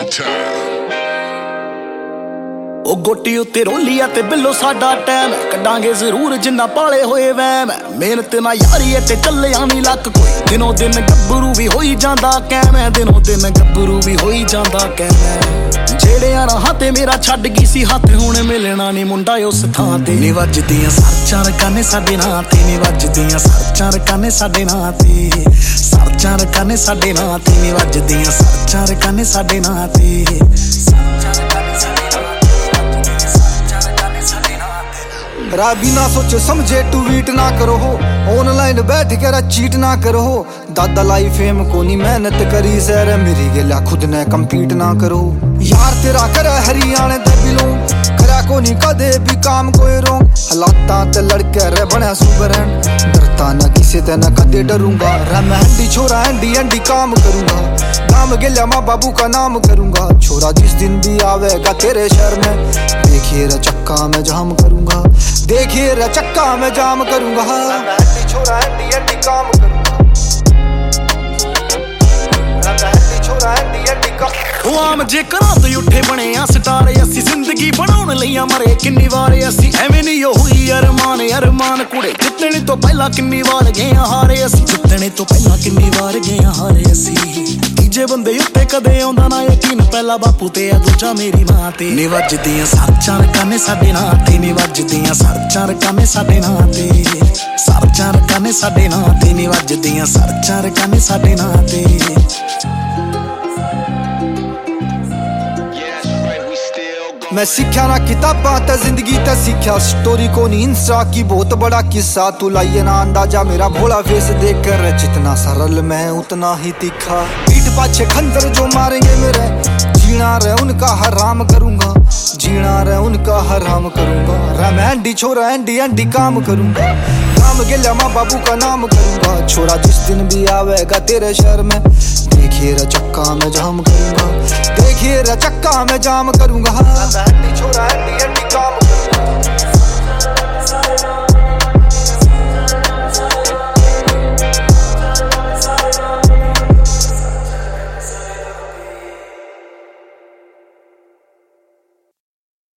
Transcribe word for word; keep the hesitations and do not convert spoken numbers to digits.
ओ गोटी उत्ते रोली ते बिल्लो साडा टैम कड्डांगे जरूर जिन्ना पाले होए वैम मेहनत ना यारी ते चले आवी लक कोई दिनों दिन गब्बरू भी होई जांदा कैम दिनों दिन गब्बरू भी होई जांदा कैम जेड़े राहां ते मेरा छड्ड गई सी हत्थ हुण मिलना नी मुंडा उस थां ते नी वजदियां सरचां रकाने साडे नां ते नी वजदियां सरचां रकाने साडे नां ते सरचां रकाने साडे नां ते नी वजदियां सरचां रकाने साडे नां ते रा बिना सोचे समझे ट्वीट ना करो हो ऑनलाइन बैठ कर चीट ना करो हो दादा लाई फेम को नी मेहनत करी सर मेरी गेला खुद ने कम्पीट ना करो यार तेरा करे हरियाणे दे बिलों करा को नी कदे भी काम कोई रोंग हालाता ते लड़के रे बने सुबरन डरता ना किसी ते ना कदे डरूंगा रे मैं हंडी छोरा हंडी हंडी काम करूंगा काम गेला माँ बाबू का नाम करूंगा छोरा जिस दिन भी आवेगा तेरे शहर में देखिए रे चक्का में जाम करूंगा देखिए रे चक्का में जाम करूंगा मैं हंडी छोरा हंडी हंडी काम करूंगा मैं हंडी छोरा हंडी हंडी काम आम जे करा तो उठे बने आ स्टार असी जिंदगी बनाउण लईया मरे किन्नी वार असी एवें नहीं होई अरमान अरमान कुड़े जितने तो पहला किन्नी वार गए हारे असी जितने तो पहला किन्नी वार गए हारे असी तीजे बंदे उत्ते कदे आउंदा ना यकीन पहला बापू ते दूजा मेरी मां ते नी वजदियां सरचां रकाने साडे नां ते नी वजदियां सरचां रकाने साडे नां ते सरचां रकाने साडे नां ते नी वजदियां सरचां रकाने साडे नां ते मैं सीखा ना किताबा ते जिंदगी ते सीखा स्टोरी को नी इंस्टा की बहुत बड़ा किस्सा तू लाइए ना अंदाजा मेरा भोला फेस देख कर जितना सरल मैं उतना ही तीखा पीठ पाछे खंजर जो मारेंगे मेरे जीना रे उनका हराम करूंगा जीना रे उनका हराम करूंगा रे मैं हंडी छोरा हंडी हंडी काम करूंगा काम गेला माँ बाबू का नाम करूंगा छोरा जिस दिन भी आवेगा तेरे शहर में देखिए रे चक्का में जाम करूंगा देखिए रे चक्का में जाम करूंगा हंडी छोरा हंडी हंडी काम